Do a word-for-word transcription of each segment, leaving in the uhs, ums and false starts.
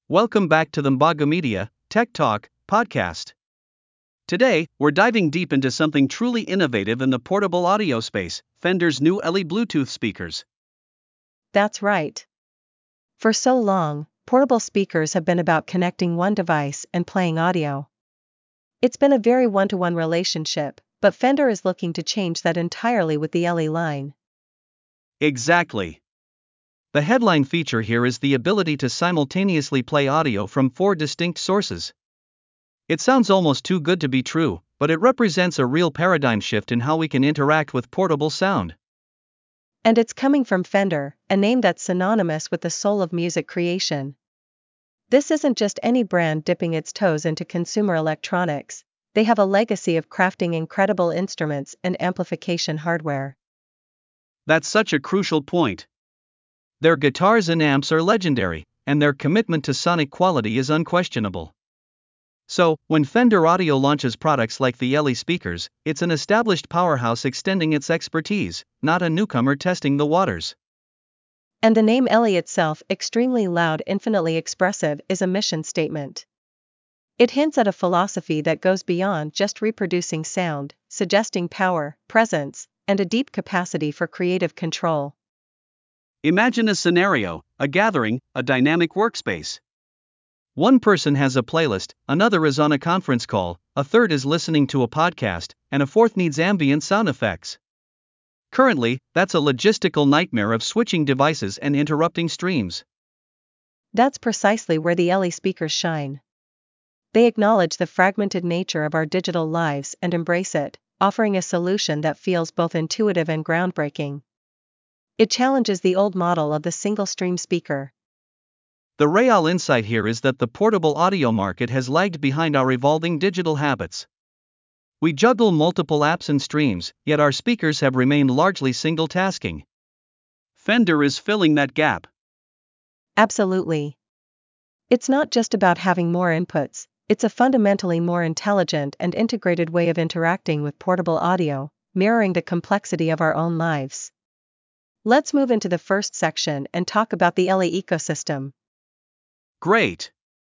Welcome back to the Mbaga Media Tech Talk podcast. Today, we're diving deep into something truly innovative in the portable audio space, Fender's new L E Bluetooth speakers. That's right. For so long, portable speakers have been about connecting one device and playing audio. It's been a very one-to-one relationship, but Fender is looking to change that entirely with the L E line. Exactly. The headline feature here is the ability to simultaneously play audio from four distinct sources. It sounds almost too good to be true, but it represents a real paradigm shift in how we can interact with portable sound. And it's coming from Fender, a name that's synonymous with the soul of music creation. This isn't just any brand dipping its toes into consumer electronics, they have a legacy of crafting incredible instruments and amplification hardware. That's such a crucial point. Their guitars and amps are legendary, and their commitment to sonic quality is unquestionable. So, when Fender Audio launches products like the L E speakers, it's an established powerhouse extending its expertise, not a newcomer testing the waters. And the name L E itself, extremely loud, infinitely expressive, is a mission statement. It hints at a philosophy that goes beyond just reproducing sound, suggesting power, presence, and a deep capacity for creative control. Imagine a scenario, a gathering, a dynamic workspace. One person has a playlist, another is on a conference call, a third is listening to a podcast, and a fourth needs ambient sound effects. Currently, that's a logistical nightmare of switching devices and interrupting streams. That's precisely where the L E speakers shine. They acknowledge the fragmented nature of our digital lives and embrace it, offering a solution that feels both intuitive and groundbreaking. It challenges the old model of the single-stream speaker. The real insight here is that the portable audio market has lagged behind our evolving digital habits. We juggle multiple apps and streams, yet our speakers have remained largely single-tasking. Fender is filling that gap. Absolutely. It's not just about having more inputs, it's a fundamentally more intelligent and integrated way of interacting with portable audio, mirroring the complexity of our own lives. Let's move into the first section and talk about the L E ecosystem. Great.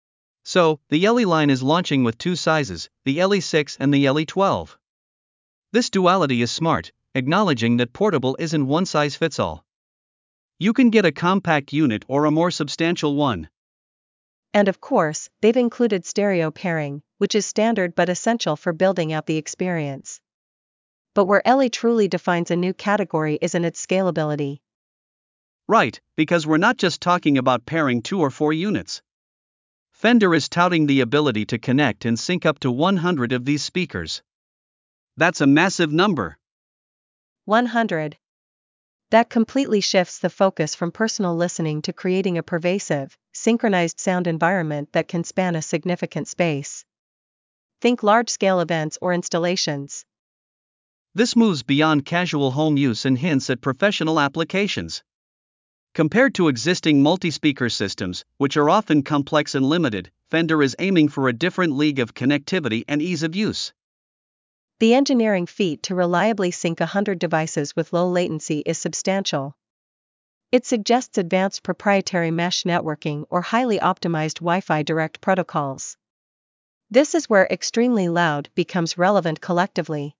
So, the L E line is launching with two sizes, the L E six and the L E twelve. This duality is smart, acknowledging that portable isn't one size fits all. You can get a compact unit or a more substantial one. And of course, they've included stereo pairing, which is standard but essential for building out the experience. But where L E truly defines a new category is in its scalability. Right, because we're not just talking about pairing two or four units. Fender is touting the ability to connect and sync up to one hundred of these speakers. That's a massive number. one hundred. That completely shifts the focus from personal listening to creating a pervasive, synchronized sound environment that can span a significant space. Think large-scale events or installations. This moves beyond casual home use and hints at professional applications. Compared to existing multi-speaker systems, which are often complex and limited, Fender is aiming for a different league of connectivity and ease of use. The engineering feat to reliably sync one hundred devices with low latency is substantial. It suggests advanced proprietary mesh networking or highly optimized Wi-Fi direct protocols. This is where extremely loud becomes relevant collectively.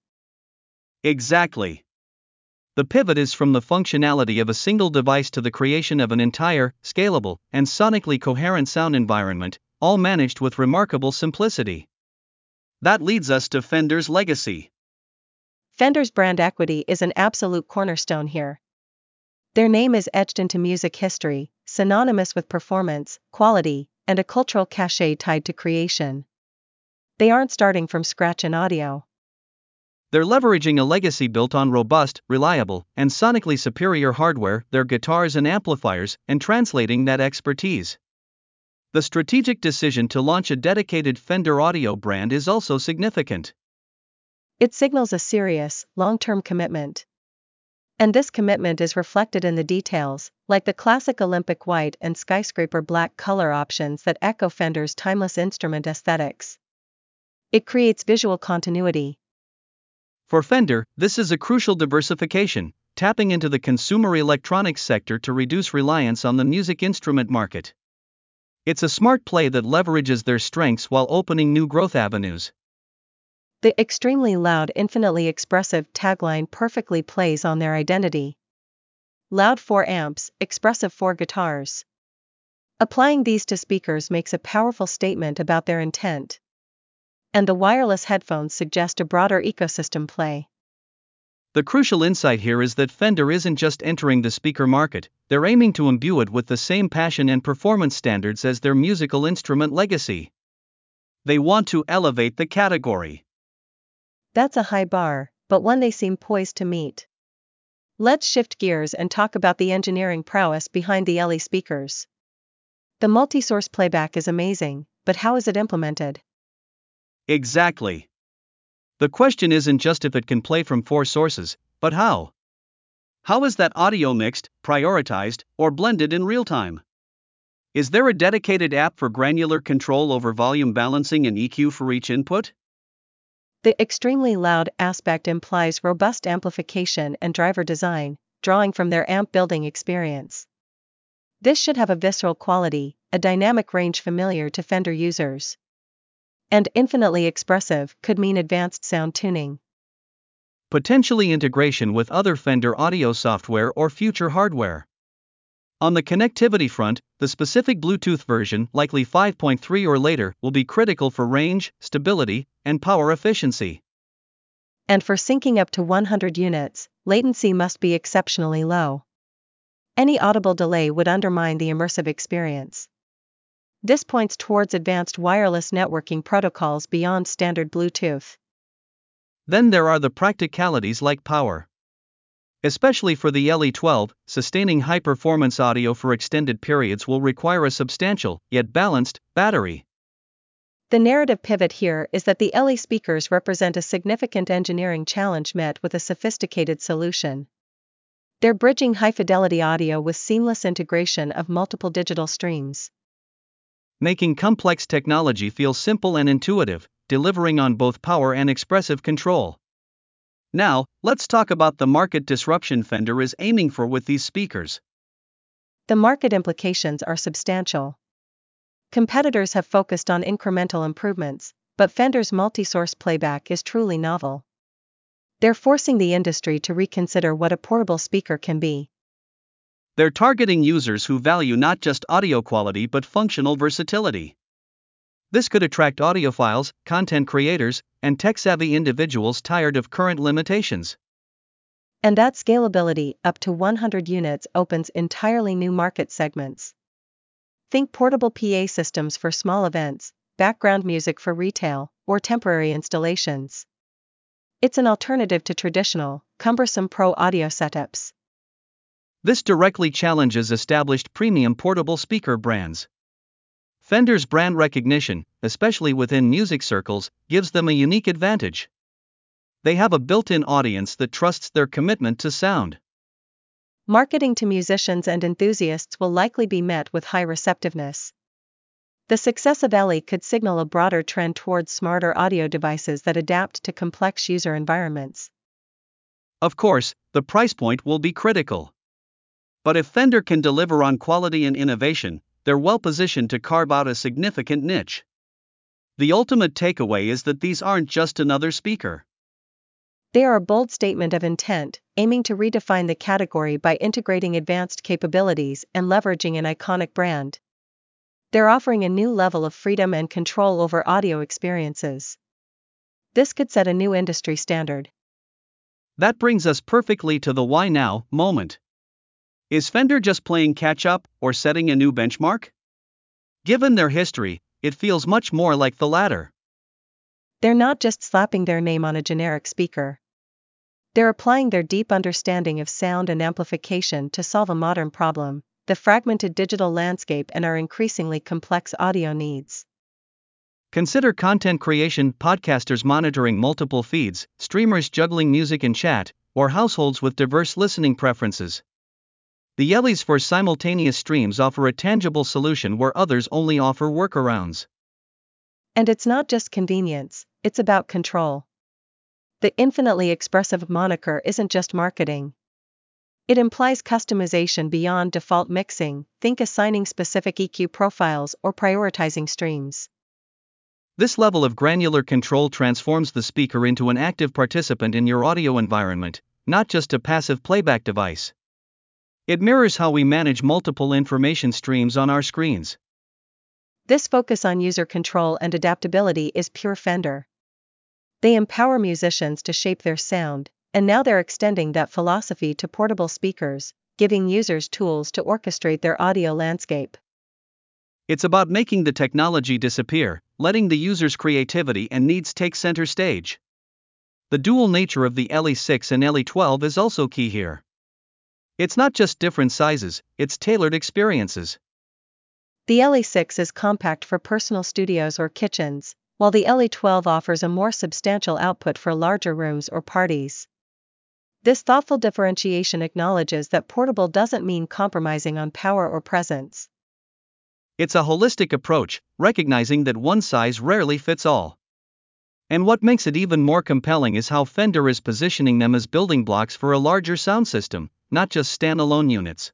Exactly. The pivot is from the functionality of a single device to the creation of an entire, scalable, and sonically coherent sound environment, all managed with remarkable simplicity. That leads us to Fender's legacy. Fender's brand equity is an absolute cornerstone here. Their name is etched into music history, synonymous with performance, quality, and a cultural cachet tied to creation. They aren't starting from scratch in audio. They're leveraging a legacy built on robust, reliable, and sonically superior hardware, their guitars and amplifiers, and translating that expertise. The strategic decision to launch a dedicated Fender Audio brand is also significant. It signals a serious, long-term commitment. And this commitment is reflected in the details, like the classic Olympic white and skyscraper black color options that echo Fender's timeless instrument aesthetics. It creates visual continuity. For Fender, this is a crucial diversification, tapping into the consumer electronics sector to reduce reliance on the music instrument market. It's a smart play that leverages their strengths while opening new growth avenues. The extremely loud, infinitely expressive tagline perfectly plays on their identity. Loud for amps, expressive for guitars. Applying these to speakers makes a powerful statement about their intent. And the wireless headphones suggest a broader ecosystem play. The crucial insight here is that Fender isn't just entering the speaker market, they're aiming to imbue it with the same passion and performance standards as their musical instrument legacy. They want to elevate the category. That's a high bar, but one they seem poised to meet. Let's shift gears and talk about the engineering prowess behind the L E speakers. The multi-source playback is amazing, but how is it implemented? Exactly. The question isn't just if it can play from four sources, but how. How is that audio mixed, prioritized, or blended in real time? Is there a dedicated app for granular control over volume balancing and E Q for each input? The extremely loud aspect implies robust amplification and driver design, drawing from their amp building experience. This should have a visceral quality, a dynamic range familiar to Fender users. And infinitely expressive could mean advanced sound tuning. Potentially integration with other Fender audio software or future hardware. On the connectivity front, the specific Bluetooth version, likely five point three or later, will be critical for range, stability, and power efficiency. And for syncing up to one hundred units, latency must be exceptionally low. Any audible delay would undermine the immersive experience. This points towards advanced wireless networking protocols beyond standard Bluetooth. Then there are the practicalities like power. Especially for the L E twelve, sustaining high-performance audio for extended periods will require a substantial, yet balanced, battery. The narrative pivot here is that the L E speakers represent a significant engineering challenge met with a sophisticated solution. They're bridging high-fidelity audio with seamless integration of multiple digital streams. Making complex technology feel simple and intuitive, delivering on both power and expressive control. Now, let's talk about the market disruption Fender is aiming for with these speakers. The market implications are substantial. Competitors have focused on incremental improvements, but Fender's multi-source playback is truly novel. They're forcing the industry to reconsider what a portable speaker can be. They're targeting users who value not just audio quality but functional versatility. This could attract audiophiles, content creators, and tech-savvy individuals tired of current limitations. And that scalability, up to one hundred units, opens entirely new market segments. Think portable P A systems for small events, background music for retail, or temporary installations. It's an alternative to traditional, cumbersome pro audio setups. This directly challenges established premium portable speaker brands. Fender's brand recognition, especially within music circles, gives them a unique advantage. They have a built-in audience that trusts their commitment to sound. Marketing to musicians and enthusiasts will likely be met with high receptiveness. The success of L E could signal a broader trend towards smarter audio devices that adapt to complex user environments. Of course, the price point will be critical. But if Fender can deliver on quality and innovation, they're well positioned to carve out a significant niche. The ultimate takeaway is that these aren't just another speaker. They are a bold statement of intent, aiming to redefine the category by integrating advanced capabilities and leveraging an iconic brand. They're offering a new level of freedom and control over audio experiences. This could set a new industry standard. That brings us perfectly to the why now moment. Is Fender just playing catch-up or setting a new benchmark? Given their history, it feels much more like the latter. They're not just slapping their name on a generic speaker. They're applying their deep understanding of sound and amplification to solve a modern problem, the fragmented digital landscape and our increasingly complex audio needs. Consider content creation, podcasters monitoring multiple feeds, streamers juggling music and chat, or households with diverse listening preferences. The L Es for simultaneous streams offer a tangible solution where others only offer workarounds. And it's not just convenience, it's about control. The infinitely expressive moniker isn't just marketing. It implies customization beyond default mixing, think assigning specific E Q profiles or prioritizing streams. This level of granular control transforms the speaker into an active participant in your audio environment, not just a passive playback device. It mirrors how we manage multiple information streams on our screens. This focus on user control and adaptability is pure Fender. They empower musicians to shape their sound, and now they're extending that philosophy to portable speakers, giving users tools to orchestrate their audio landscape. It's about making the technology disappear, letting the user's creativity and needs take center stage. The dual nature of the L E six and L E twelve is also key here. It's not just different sizes, it's tailored experiences. The L E six is compact for personal studios or kitchens, while the L E twelve offers a more substantial output for larger rooms or parties. This thoughtful differentiation acknowledges that portable doesn't mean compromising on power or presence. It's a holistic approach, recognizing that one size rarely fits all. And what makes it even more compelling is how Fender is positioning them as building blocks for a larger sound system, not just standalone units.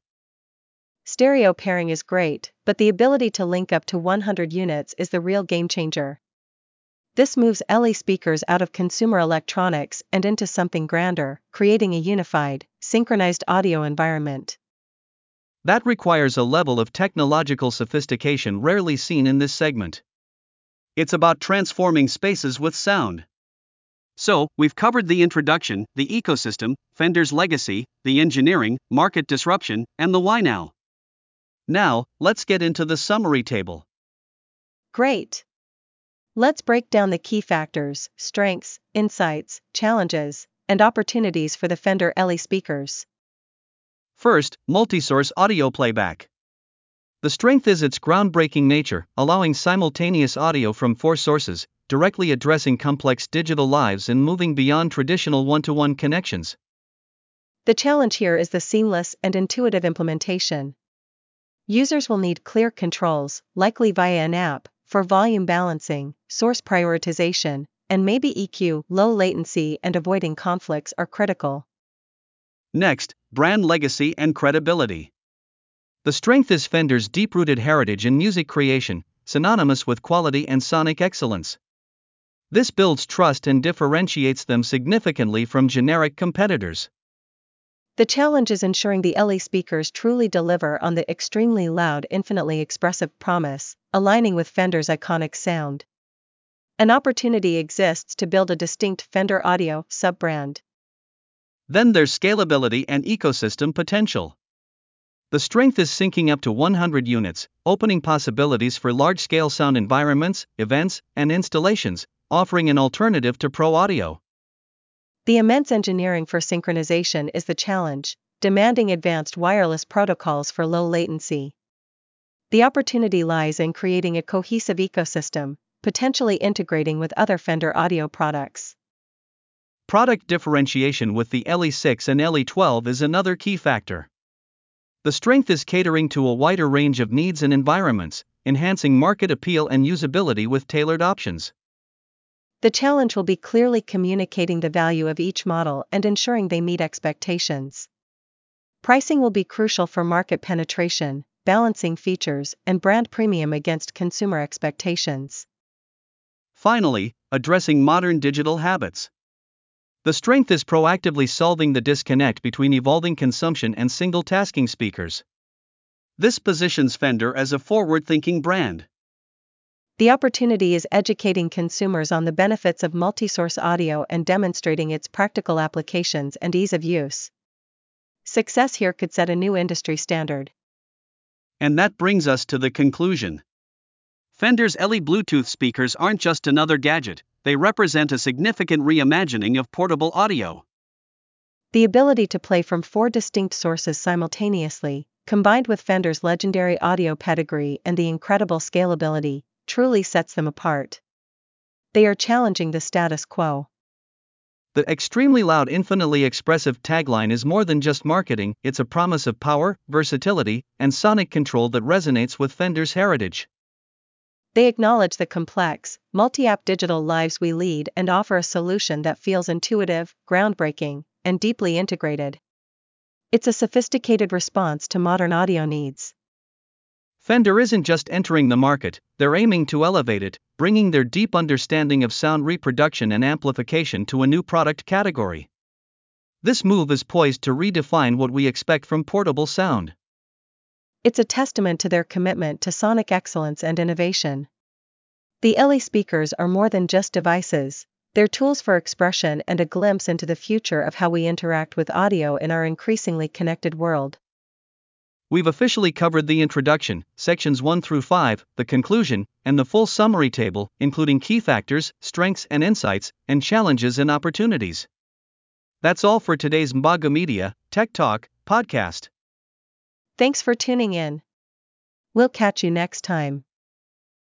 Stereo pairing is great, but the ability to link up to one hundred units is the real game changer. This moves L E speakers out of consumer electronics and into something grander, creating a unified, synchronized audio environment. That requires a level of technological sophistication rarely seen in this segment. It's about transforming spaces with sound. So, we've covered the introduction, the ecosystem, Fender's legacy, the engineering, market disruption, and the why now. Now, let's get into the summary table. Great! Let's break down the key factors, strengths, insights, challenges, and opportunities for the Fender L E speakers. First, multi-source audio playback. The strength is its groundbreaking nature, allowing simultaneous audio from four sources, directly addressing complex digital lives and moving beyond traditional one-to-one connections. The challenge here is the seamless and intuitive implementation. Users will need clear controls, likely via an app, for volume balancing, source prioritization, and maybe E Q. Low latency and avoiding conflicts are critical. Next, brand legacy and credibility. The strength is Fender's deep-rooted heritage in music creation, synonymous with quality and sonic excellence. This builds trust and differentiates them significantly from generic competitors. The challenge is ensuring the L E speakers truly deliver on the extremely loud, infinitely expressive promise, aligning with Fender's iconic sound. An opportunity exists to build a distinct Fender Audio sub-brand. Then there's scalability and ecosystem potential. The strength is syncing up to one hundred units, opening possibilities for large-scale sound environments, events, and installations, offering an alternative to pro audio. The immense engineering for synchronization is the challenge, demanding advanced wireless protocols for low latency. The opportunity lies in creating a cohesive ecosystem, potentially integrating with other Fender audio products. Product differentiation with the L E six and L E twelve is another key factor. The strength is catering to a wider range of needs and environments, enhancing market appeal and usability with tailored options. The challenge will be clearly communicating the value of each model and ensuring they meet expectations. Pricing will be crucial for market penetration, balancing features and brand premium against consumer expectations. Finally, addressing modern digital habits. The strength is proactively solving the disconnect between evolving consumption and single-tasking speakers. This positions Fender as a forward-thinking brand. The opportunity is educating consumers on the benefits of multi-source audio and demonstrating its practical applications and ease of use. Success here could set a new industry standard. And that brings us to the conclusion. Fender's L E Bluetooth speakers aren't just another gadget, they represent a significant reimagining of portable audio. The ability to play from four distinct sources simultaneously, combined with Fender's legendary audio pedigree and the incredible scalability, truly sets them apart. They are challenging the status quo. The extremely loud, infinitely expressive tagline is more than just marketing, it's a promise of power, versatility, and sonic control that resonates with Fender's heritage. They acknowledge the complex, multi-app digital lives we lead and offer a solution that feels intuitive, groundbreaking, and deeply integrated. It's a sophisticated response to modern audio needs. Fender isn't just entering the market, they're aiming to elevate it, bringing their deep understanding of sound reproduction and amplification to a new product category. This move is poised to redefine what we expect from portable sound. It's a testament to their commitment to sonic excellence and innovation. The Ellie speakers are more than just devices, they're tools for expression and a glimpse into the future of how we interact with audio in our increasingly connected world. We've officially covered the introduction, sections one through five, the conclusion, and the full summary table, including key factors, strengths and insights, and challenges and opportunities. That's all for today's Mbaga Media Tech Talk podcast. Thanks for tuning in. We'll catch you next time.